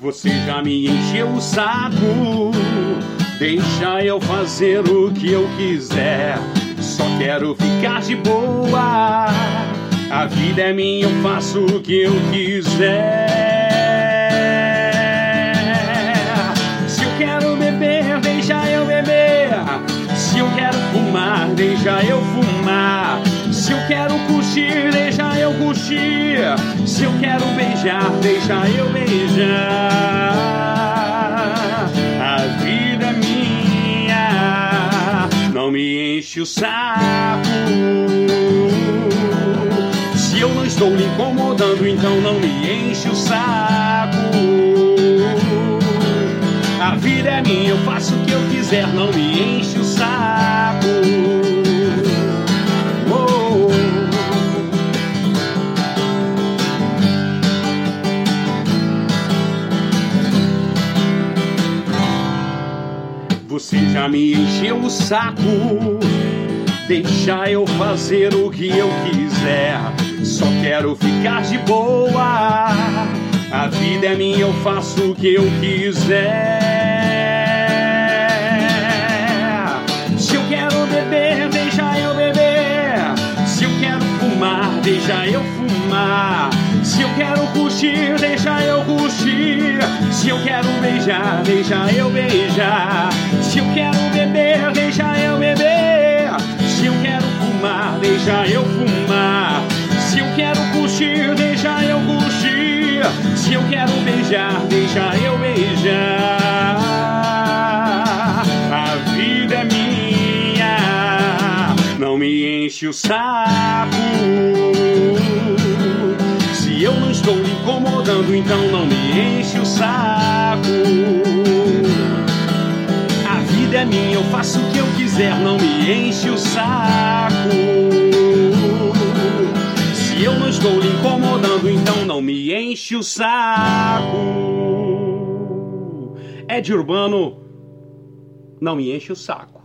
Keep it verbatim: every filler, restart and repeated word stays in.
Você já me encheu o saco, deixa eu fazer o que eu quiser. Só quero ficar de boa, a vida é minha, eu faço o que eu quiser. Se eu quero beber, deixa eu beber. Se eu quero fumar, deixa eu fumar. Se eu quero curtir, deixa eu curtir. Se eu quero beijar, deixa eu beijar. A vida é minha, não me enche o saco. Se eu não estou lhe incomodando, então não me enche o saco. A vida é minha, eu faço o que eu quiser, não me enche o saco. Oh. Você já me encheu o saco, deixa eu fazer o que eu quiser. Só quero ficar de boa, a vida é minha, eu faço o que eu quiser. Se eu quero beber, deixa eu beber. Se eu quero fumar, deixa eu fumar. Se eu quero curtir, deixa eu curtir. Se eu quero beijar, deixa eu beijar. Se eu quero beber, deixa eu beber. Se eu quero fumar, deixa eu fumar. Se eu quero curtir, deixa eu curtir. Se eu quero beijar, deixa eu beijar. A vida é minha, não me enche o saco. Se eu não estou lhe incomodando, então não me enche o saco. A vida é minha, eu faço o que eu quiser, não me enche o saco. Se eu não estou lhe incomodando, então não me enche o saco. Ed Urbano, não me enche o saco.